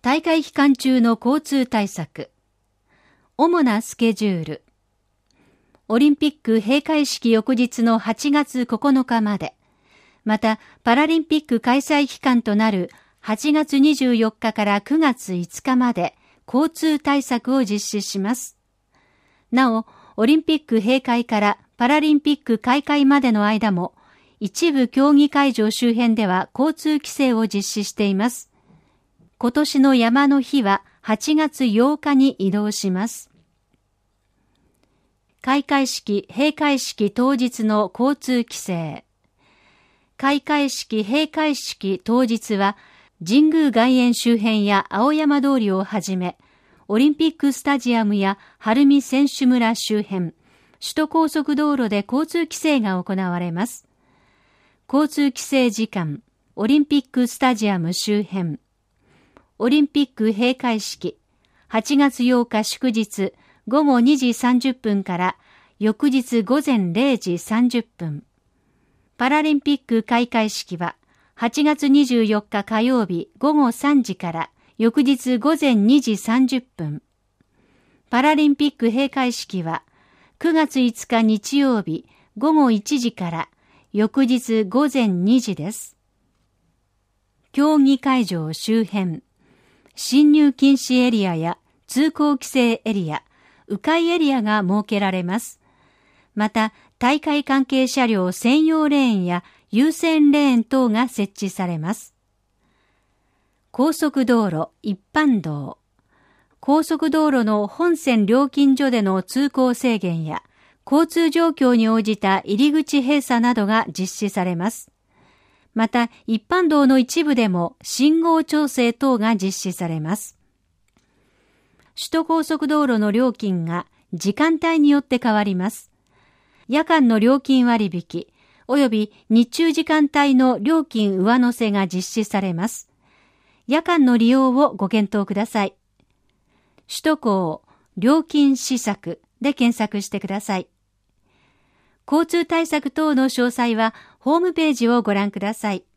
大会期間中の交通対策。主なスケジュール。オリンピック閉会式翌日の8月9日まで、またパラリンピック開催期間となる8月24日から9月5日まで交通対策を実施します。なお、オリンピック閉会からパラリンピック開会までの間も、一部競技会場周辺では交通規制を実施しています。今年の山の日は8月8日に移動します。開会式・閉会式当日の交通規制。開会式・閉会式当日は、神宮外苑周辺や青山通りをはじめ、オリンピックスタジアムや晴海選手村周辺、首都高速道路で交通規制が行われます。交通規制時間、オリンピックスタジアム周辺。オリンピック閉会式、8月8日祝日午後2時30分から翌日午前0時30分。パラリンピック開会式は8月24日火曜日午後3時から翌日午前2時30分。パラリンピック閉会式は9月5日日曜日午後1時から翌日午前2時です。競技会場周辺、進入禁止エリアや通行規制エリア、迂回エリアが設けられます。また、大会関係車両専用レーンや優先レーン等が設置されます。高速道路、一般道。高速道路の本線料金所での通行制限や交通状況に応じた入り口閉鎖などが実施されます。また、一般道の一部でも信号調整等が実施されます。首都高速道路の料金が時間帯によって変わります。夜間の料金割引及び日中時間帯の料金上乗せが実施されます。夜間の利用をご検討ください。首都高料金施策で検索してください。交通対策等の詳細はホームページをご覧ください。